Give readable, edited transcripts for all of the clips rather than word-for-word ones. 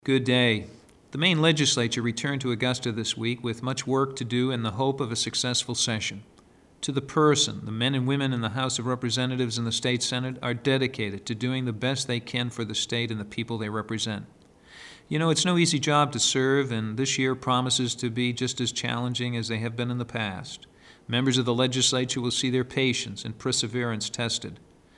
Good day. The Maine legislature returned to Augusta this week with much work to do in the hope of a successful session. To the person, the men and women in the House of Representatives and the State Senate are dedicated to doing the best they can for the state and the people they represent. You know, it's no easy job to serve, and this year promises to be just as challenging as they have been in the past. Members of the legislature will see their patience and perseverance tested.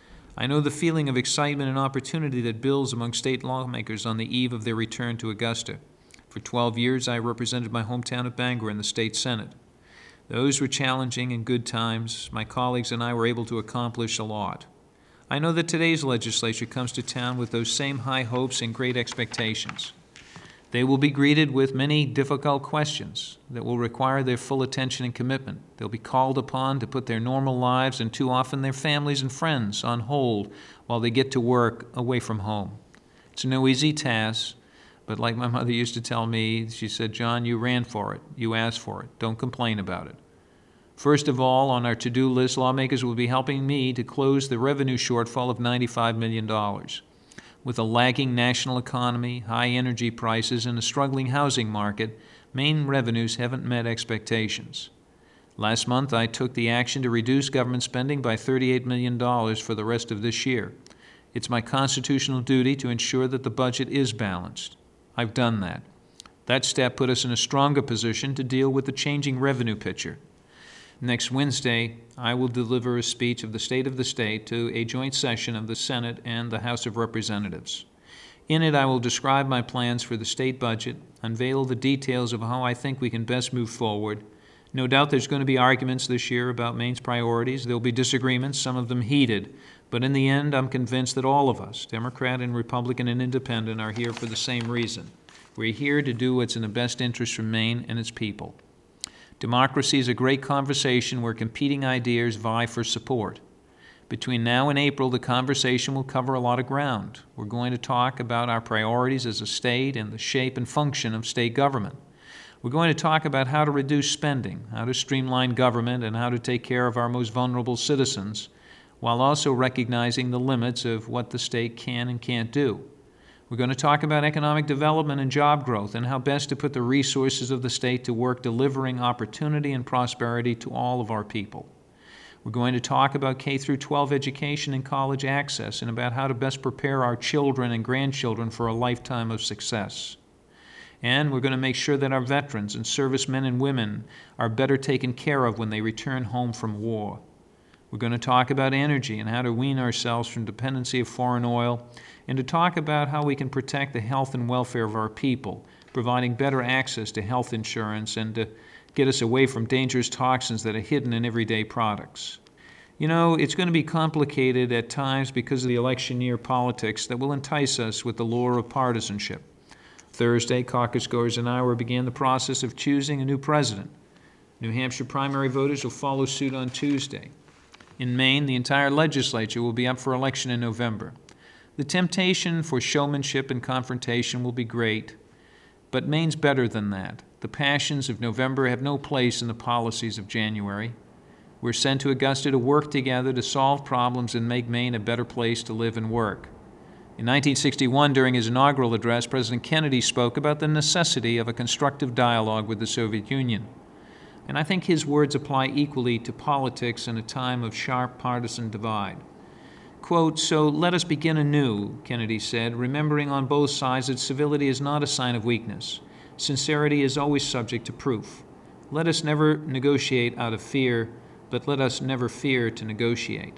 I know the feeling of excitement and opportunity that builds among state lawmakers on the eve of their return to Augusta. For 12 years, I represented my hometown of Bangor in the state Senate. Those were challenging and good times. My colleagues and I were able to accomplish a lot. I know that today's legislature comes to town with those same high hopes and great expectations. They will be greeted with many difficult questions that will require their full attention and commitment. They'll be called upon to put their normal lives and too often their families and friends on hold while they get to work away from home. It's no easy task, but like my mother used to tell me, she said, "John, you ran for it. You asked for it. Don't complain about it." First of all, on our to-do list, lawmakers will be helping me to close the revenue shortfall of $95 million. With a lagging national economy, high energy prices, and a struggling housing market, Maine revenues haven't met expectations. Last month, I took the action to reduce government spending by $38 million for the rest of this year. It's my constitutional duty to ensure that the budget is balanced. I've done that. That step put us in a stronger position to deal with the changing revenue picture. Next Wednesday, I will deliver a speech of the state to a joint session of the Senate and the House of Representatives. In it, I will describe my plans for the state budget, unveil the details of how I think we can best move forward. No doubt there's going to be arguments this year about Maine's priorities. There'll be disagreements, some of them heated. But in the end, I'm convinced that all of us, Democrat and Republican and Independent, are here for the same reason. We're here to do what's in the best interest for Maine and its people. Democracy is a great conversation where competing ideas vie for support. Between now and April, the conversation will cover a lot of ground. We're going to talk about our priorities as a state and the shape and function of state government. We're going to talk about how to reduce spending, how to streamline government, and how to take care of our most vulnerable citizens, while also recognizing the limits of what the state can and can't do. We're going to talk about economic development and job growth and how best to put the resources of the state to work delivering opportunity and prosperity to all of our people. We're going to talk about K-12 education and college access and about how to best prepare our children and grandchildren for a lifetime of success. And we're going to make sure that our veterans and servicemen and women are better taken care of when they return home from war. We're going to talk about energy and how to wean ourselves from dependency of foreign oil, and to talk about how we can protect the health and welfare of our people, providing better access to health insurance and to get us away from dangerous toxins that are hidden in everyday products. You know, it's going to be complicated at times because of the election year politics that will entice us with the lure of partisanship. Thursday, caucus goers and I began the process of choosing a new president. New Hampshire primary voters will follow suit on Tuesday. In Maine, the entire legislature will be up for election in November. The temptation for showmanship and confrontation will be great, but Maine's better than that. The passions of November have no place in the policies of January. We're sent to Augusta to work together to solve problems and make Maine a better place to live and work. In 1961, during his inaugural address, President Kennedy spoke about the necessity of a constructive dialogue with the Soviet Union. And I think his words apply equally to politics in a time of sharp partisan divide. Quote, "So let us begin anew," Kennedy said, "remembering on both sides that civility is not a sign of weakness. Sincerity is always subject to proof. Let us never negotiate out of fear, but let us never fear to negotiate.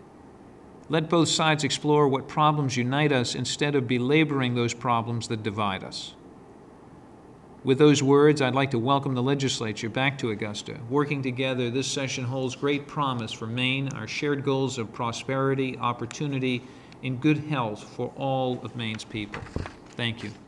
Let both sides explore what problems unite us instead of belaboring those problems that divide us." With those words, I'd like to welcome the legislature back to Augusta. Working together, this session holds great promise for Maine, our shared goals of prosperity, opportunity, and good health for all of Maine's people. Thank you.